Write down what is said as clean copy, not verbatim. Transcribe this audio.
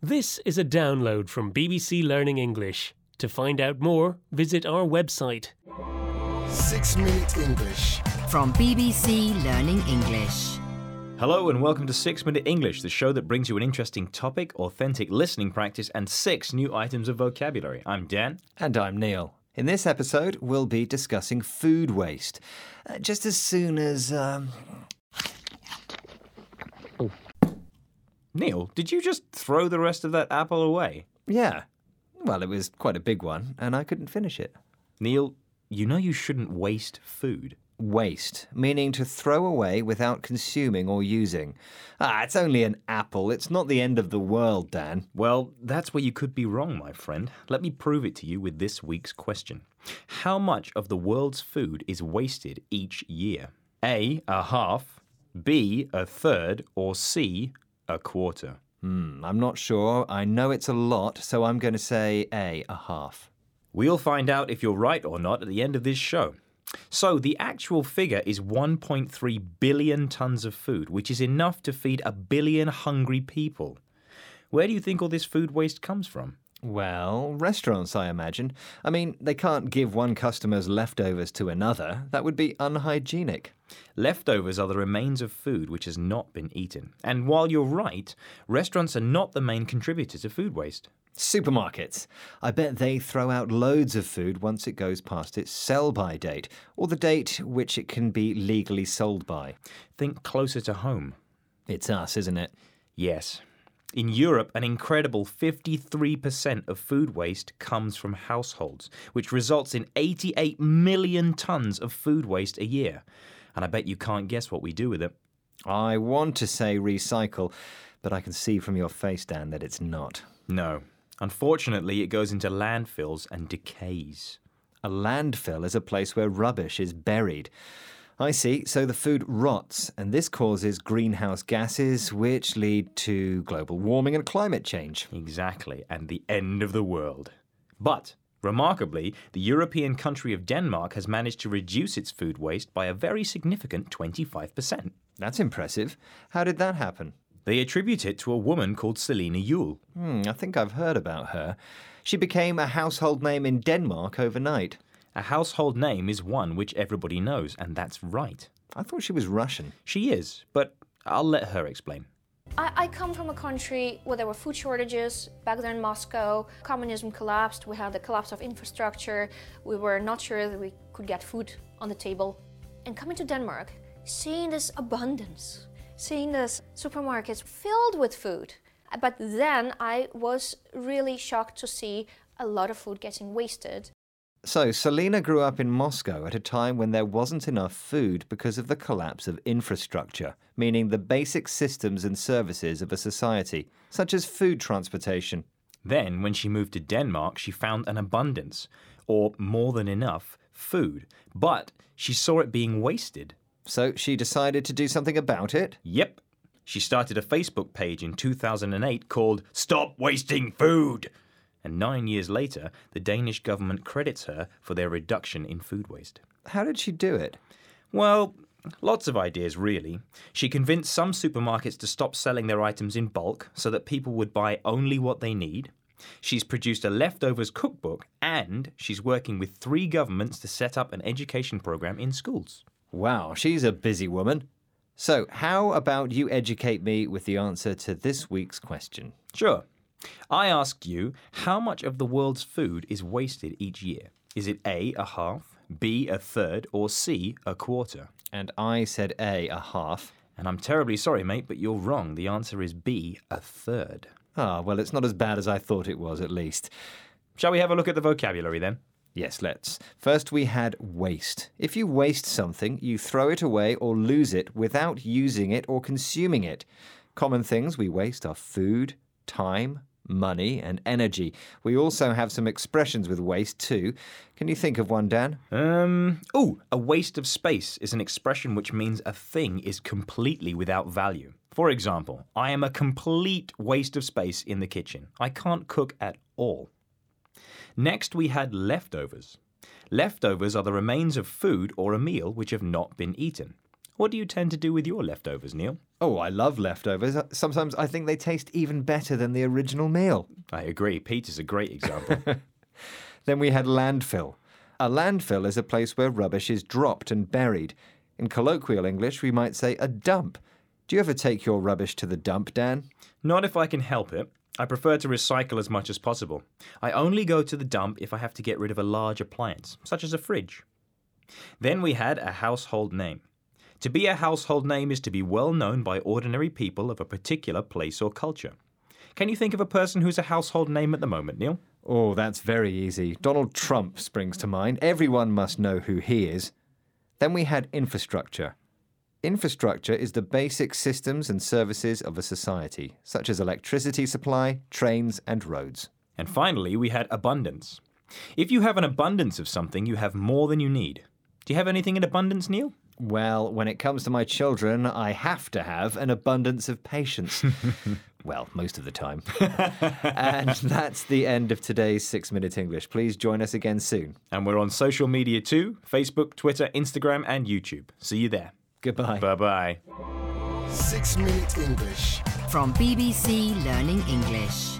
This is a download from BBC Learning English. To find out more, visit our website. 6 Minute English. From BBC Learning English. Hello and welcome to 6 Minute English, the show that brings you an interesting topic, authentic listening practice, and 6 new items of vocabulary. I'm Dan. And I'm Neil. In this episode, we'll be discussing food waste. Just as soon as... Neil, did you just throw the rest of that apple away? Yeah. Well, it was quite a big one, and I couldn't finish it. Neil, you know you shouldn't waste food. Waste, meaning to throw away without consuming or using. It's only an apple. It's not the end of the world, Dan. Well, that's where you could be wrong, my friend. Let me prove it to you with this week's question. How much of the world's food is wasted each year? A, a half, B, a third, or C, a quarter? I'm not sure. I know it's a lot, so I'm going to say A, a half. We'll find out if you're right or not at the end of this show. So the actual figure is 1.3 billion tons of food, which is enough to feed 1 billion hungry people. Where do you think all this food waste comes from? Well, restaurants, I imagine. I mean, they can't give one customer's leftovers to another. That would be unhygienic. Leftovers are the remains of food which has not been eaten. And while you're right, restaurants are not the main contributor to food waste. Supermarkets. I bet they throw out loads of food once it goes past its sell-by date, or the date which it can be legally sold by. Think closer to home. It's us, isn't it? Yes. In Europe, an incredible 53% of food waste comes from households, which results in 88 million tons of food waste a year. And I bet you can't guess what we do with it. I want to say recycle, but I can see from your face, Dan, that it's not. No. Unfortunately, it goes into landfills and decays. A landfill is a place where rubbish is buried. I see, so the food rots, and this causes greenhouse gases, which lead to global warming and climate change. Exactly, and the end of the world. But, remarkably, the European country of Denmark has managed to reduce its food waste by a very significant 25%. That's impressive. How did that happen? They attribute it to a woman called Selina Juul. I think I've heard about her. She became a household name in Denmark overnight. A household name is one which everybody knows, and that's right. I thought she was Russian. She is, but I'll let her explain. I come from a country where there were food shortages. Back there in Moscow, communism collapsed. We had the collapse of infrastructure. We were not sure that we could get food on the table. And coming to Denmark, seeing this abundance, seeing this supermarkets filled with food. But then I was really shocked to see a lot of food getting wasted. So, Selina grew up in Moscow at a time when there wasn't enough food because of the collapse of infrastructure, meaning the basic systems and services of a society, such as food transportation. Then, when she moved to Denmark, she found an abundance, or more than enough, food. But she saw it being wasted. So she decided to do something about it? Yep. She started a Facebook page in 2008 called Stop Wasting Food! And 9 years later, the Danish government credits her for their reduction in food waste. How did she do it? Well, lots of ideas, really. She convinced some supermarkets to stop selling their items in bulk so that people would buy only what they need. She's produced a leftovers cookbook, and she's working with 3 governments to set up an education program in schools. Wow, she's a busy woman. So, how about you educate me with the answer to this week's question? Sure. I asked you, how much of the world's food is wasted each year? Is it A, a half, B, a third, or C, a quarter? And I said A, a half. And I'm terribly sorry, mate, but you're wrong. The answer is B, a third. Well, it's not as bad as I thought it was, at least. Shall we have a look at the vocabulary then? Yes, let's. First, we had waste. If you waste something, you throw it away or lose it without using it or consuming it. Common things we waste are food, time, money, and energy. We also have some expressions with waste too. Can you think of one, Dan? A waste of space is an expression which means a thing is completely without value. For example, I am a complete waste of space in the kitchen. I can't cook at all. Next, we had leftovers. Leftovers are the remains of food or a meal which have not been eaten. What do you tend to do with your leftovers, Neil? Oh, I love leftovers. Sometimes I think they taste even better than the original meal. I agree. Peat is a great example. Then we had landfill. A landfill is a place where rubbish is dropped and buried. In colloquial English, we might say a dump. Do you ever take your rubbish to the dump, Dan? Not if I can help it. I prefer to recycle as much as possible. I only go to the dump if I have to get rid of a large appliance, such as a fridge. Then we had a household name. To be a household name is to be well known by ordinary people of a particular place or culture. Can you think of a person who's a household name at the moment, Neil? Oh, that's very easy. Donald Trump springs to mind. Everyone must know who he is. Then we had infrastructure. Infrastructure is the basic systems and services of a society, such as electricity supply, trains, and roads. And finally, we had abundance. If you have an abundance of something, you have more than you need. Do you have anything in abundance, Neil? Well, when it comes to my children, I have to have an abundance of patience. Well, most of the time. And that's the end of today's 6 Minute English. Please join us again soon. And we're on social media too, Facebook, Twitter, Instagram, and YouTube. See you there. Goodbye. Bye-bye. 6 Minute English. From BBC Learning English.